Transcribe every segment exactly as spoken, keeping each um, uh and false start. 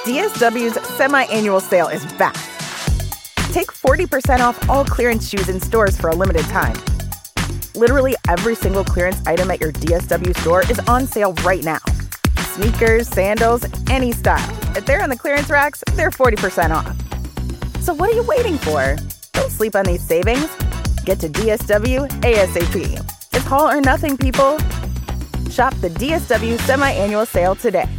D S W's semi-annual sale is back. Take forty percent off all clearance shoes in stores for a limited time. Literally every single clearance item at your D S W store is on sale right now. Sneakers, sandals, any style. If they're on the clearance racks, they're forty percent off. So what are you waiting for? Don't sleep on these savings. Get to D S W ASAP. It's all or nothing, people. Shop the D S W semi-annual sale today.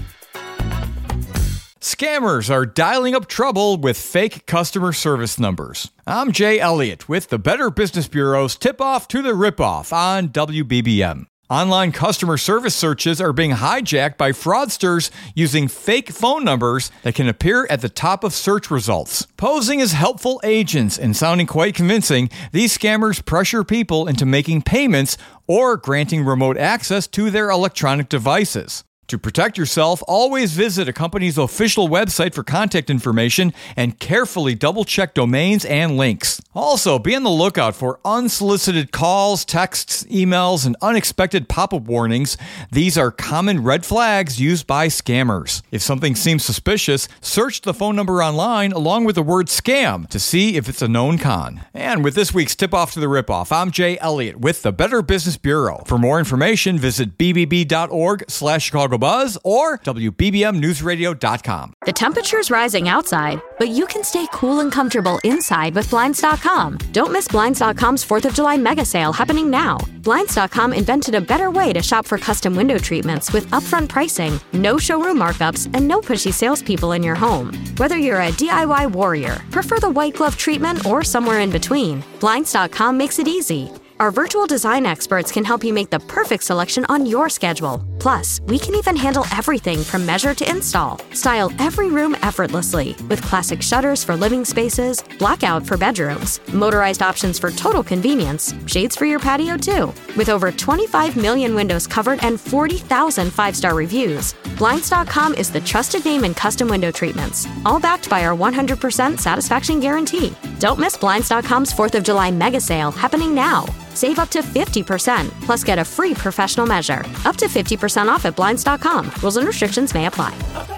Scammers are dialing up trouble with fake customer service numbers. I'm Jay Elliott with the Better Business Bureau's Tip-Off to the Rip-Off on W B B M. Online customer service searches are being hijacked by fraudsters using fake phone numbers that can appear at the top of search results. Posing as helpful agents and sounding quite convincing, these scammers pressure people into making payments or granting remote access to their electronic devices. To protect yourself, always visit a company's official website for contact information and carefully double-check domains and links. Also, be on the lookout for unsolicited calls, texts, emails, and unexpected pop-up warnings. These are common red flags used by scammers. If something seems suspicious, search the phone number online along with the word scam to see if it's a known con. And with this week's Tip-Off to the Rip-Off, I'm Jay Elliott with the Better Business Bureau. For more information, visit b b b dot org slash Chicago Buzz or w b b m news radio dot com. The temperature's rising outside, but you can stay cool and comfortable inside with Blinds dot com. Don't miss Blinds dot com's fourth of July mega sale happening now. Blinds dot com invented a better way to shop for custom window treatments with upfront pricing, no showroom markups, and no pushy salespeople in your home. Whether you're a D I Y warrior, prefer the white glove treatment, or somewhere in between, Blinds dot com makes it easy. Our virtual design experts can help you make the perfect selection on your schedule. Plus, we can even handle everything from measure to install. Style every room effortlessly with classic shutters for living spaces, blackout for bedrooms, motorized options for total convenience, shades for your patio too. With over twenty-five million windows covered and forty thousand five-star reviews, Blinds dot com is the trusted name in custom window treatments, all backed by our one hundred percent satisfaction guarantee. Don't miss Blinds dot com's fourth of July mega sale happening now. Save up to fifty percent, plus get a free professional measure. Up to fifty percent off at Blinds dot com. Rules and restrictions may apply.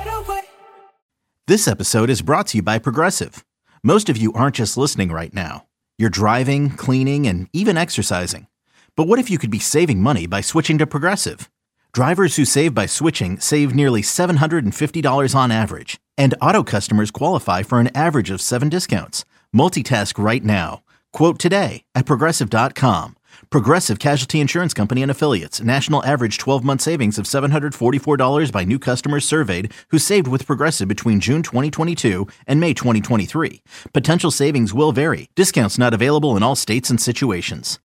This episode is brought to you by Progressive. Most of you aren't just listening right now. You're driving, cleaning, and even exercising. But what if you could be saving money by switching to Progressive? Drivers who save by switching save nearly seven hundred fifty dollars on average. And auto customers qualify for an average of seven discounts. Multitask right now. Quote today at Progressive dot com. Progressive Casualty Insurance Company and Affiliates. National average twelve-month savings of seven hundred forty-four dollars by new customers surveyed who saved with Progressive between June twenty twenty-two and May twenty twenty-three. Potential savings will vary. Discounts not available in all states and situations.